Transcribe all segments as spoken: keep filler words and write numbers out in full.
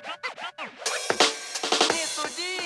Не суди.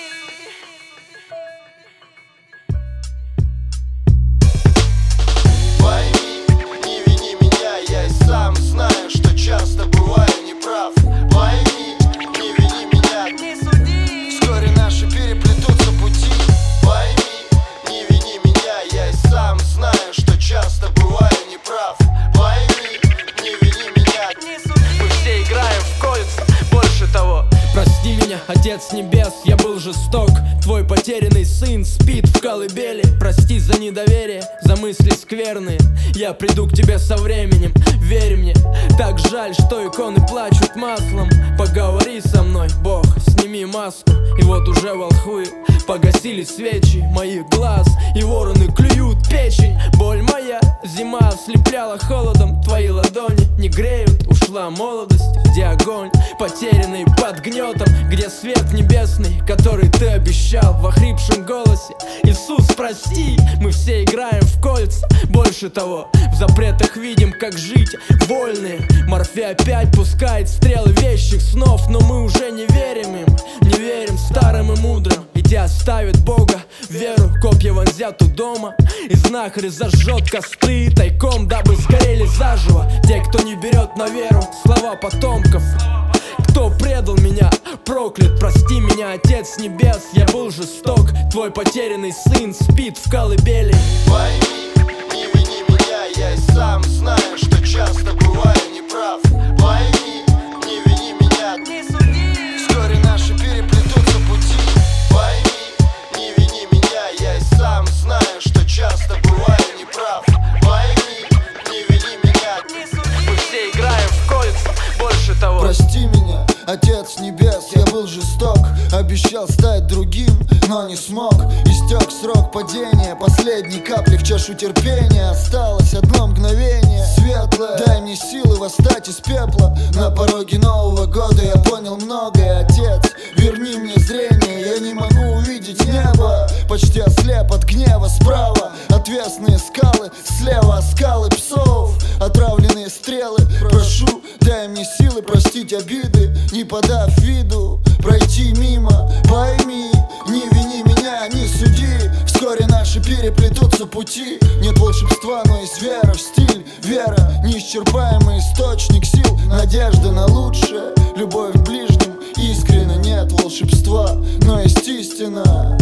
Пойми, не вини меня, я и сам знаю, что часто бываю неправ. Пойми, не вини меня, Не суди. вскоре наши переплетутся пути. Пойми, не вини меня, я и сам знаю, что часто бываю неправ. Пойми, не вини меня, Не суди. Мы все играем в кольца, больше того. Прости меня, Отец Небес, я был жесток. Твой потерянный сын спит в колыбели. Прости за недоверие, за мысли скверные. Я приду к тебе со временем, верь мне. Так жаль, что иконы плачут маслом. Поговори со мной, Бог, сними маску. И вот уже волхвы погасили свечи моих глаз, и вороны клюют печень. Боль моя, зима ослепляла холодом. Твои ладони не греют, ушла молодость. Где огонь, потерянный под гнетом? Где свет небесный, который ты обещал в охрипшем голосе? Иисус, прости, мы все играем в кольца. Больше того, в запретах видим, как жить вольные. Морфей опять пускает стрелы вещих снов, но мы уже не верим им, не верим старым и мудрым. И те оставят Бога, веру, копья вонзят у дома, и знахарь зажжет костры тайком, дабы сгорели заживо те, кто не берет на веру слова потомков. Кто предал меня, проклят, прости меня, Отец Небес, я был жесток. Твой потерянный сын спит в колыбели. пойми, не вини меня, я и сам знаю, что часто бываю неправ. Пойми, не вини меня, Не суди. вскоре наши переплетутся пути. Пойми, не вини меня, я и сам знаю, что часто бываю неправ. Пойми, не вини меня, Не Мы суди. все играем в кольца, больше того. прости меня, Отец Небес, я был жесток. Обещал стать другим, но не смог. Истек срок падения, последней капли в чашу терпения. Осталось одно мгновение светлое, дай мне силы восстать из пепла. На пороге Нового года я понял многое. Отец, верни мне зрение, я не могу увидеть небо. Почти ослеп от гнева. Справа отвесные скалы, слева скалы псов, отравленные стрелы. Прошу, дай мне силы простить обиды, не подав виду, пройти мимо. Пойми, не вини меня, не суди, вскоре наши переплетутся пути. Нет волшебства, но есть вера в стиль. Вера, неисчерпаемый источник сил. Надежда на лучшее, любовь к ближним. Искренне нет волшебства, но есть истина.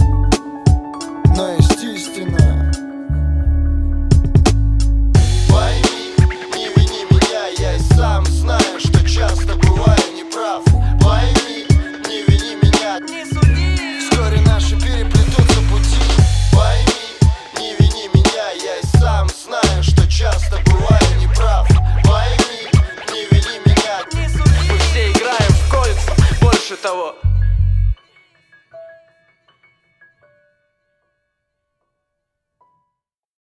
Но есть истина. Пойми, не вини меня, я и сам знаю, что часто бываю неправ. Пойми, не вини меня, Не суди. вскоре наши переплетутся пути. Пойми, не вини меня, я и сам знаю, что часто бываю неправ. Пойми, не вини меня, Не суди. Мы все играем в кольца, больше того.